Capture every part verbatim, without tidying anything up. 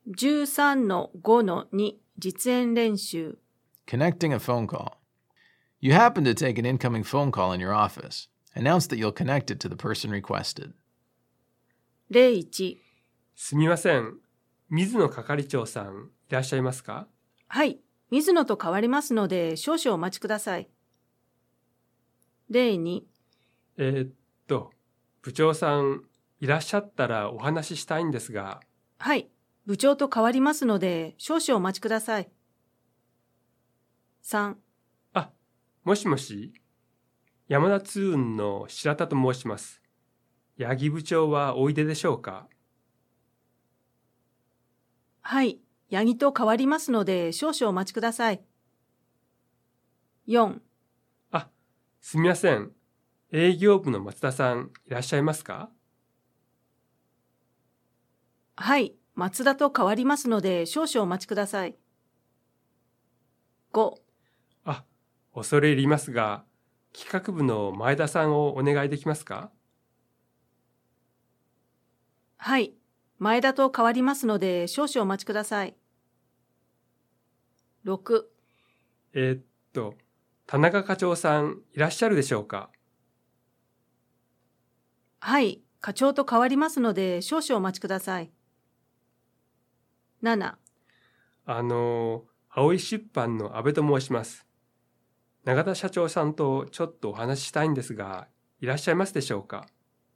じゅうさんのごのに 実演練習 Connecting a phone call. You happen to take an incoming phone call in your office. Announce that you'll connect it to the person requested. ゼロいちすみません。水野係長さん、いらっしゃいますか？ はい、水野と変わりますので少々お待ちください。ゼロにえーっと、部長さん、いらっしゃったらお話ししたいんですが。 はい、部長と変わりますので少々お待ちください。さんあ、もしもし、山田通運の白田と申します。八木部長はおいででしょうか？ はい、八木と変わりますので少々お待ちください。よんあ、すみません。営業部の松田さん、いらっしゃいますか？ はい、松田と変わりますので少々お待ちください。ごあ、恐れ入りますが、企画部の前田さんをお願いできますか？ はい、前田と変わりますので少々お待ちください。ろくえーっと、田中課長さん、いらっしゃるでしょうか？ はい、課長と変わりますので少々お待ちください。ななあの、青い出版の阿部と申します。永田社長さんとちょっとお話ししたいんですが、いらっしゃいますでしょうか？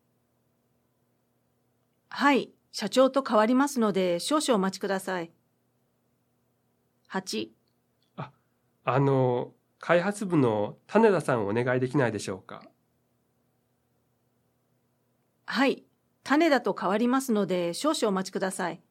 はい、社長と変わりますので少々お待ちください。はちあ、あの、開発部の種田さんお願いできないでしょうか？ はい、種田と変わりますので少々お待ちください。